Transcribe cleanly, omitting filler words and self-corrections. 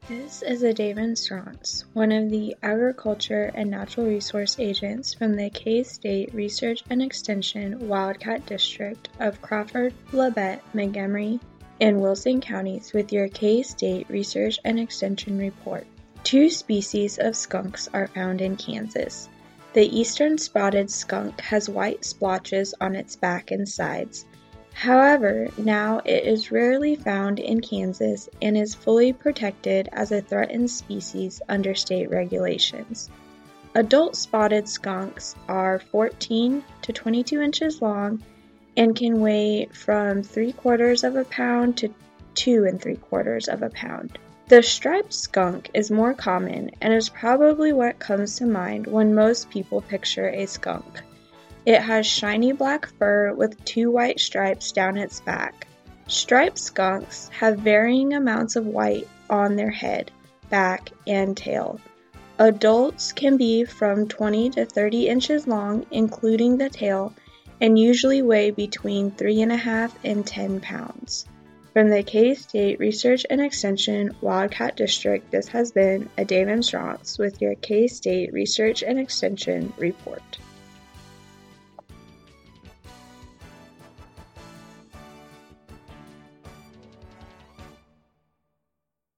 This is Adavan Strauss, one of the Agriculture and Natural Resource Agents from the K-State Research and Extension Wildcat District of Crawford, Labette, Montgomery, and Wilson counties with your K-State Research and Extension report. 2 species of skunks are found in Kansas. The eastern spotted skunk has white splotches on its back and sides. However, now it is rarely found in Kansas and is fully protected as a threatened species under state regulations. Adult spotted skunks are 14 to 22 inches long and can weigh from 3/4 of a pound to 2 3/4 of a pound. The striped skunk is more common and is probably what comes to mind when most people picture a skunk. It has shiny black fur with 2 white stripes down its back. Striped skunks have varying amounts of white on their head, back, and tail. Adults can be from 20 to 30 inches long, including the tail, and usually weigh between 3.5 and 10 pounds. From the K-State Research and Extension Wildcat District, this has been Adavan Strauss with your K-State Research and Extension report.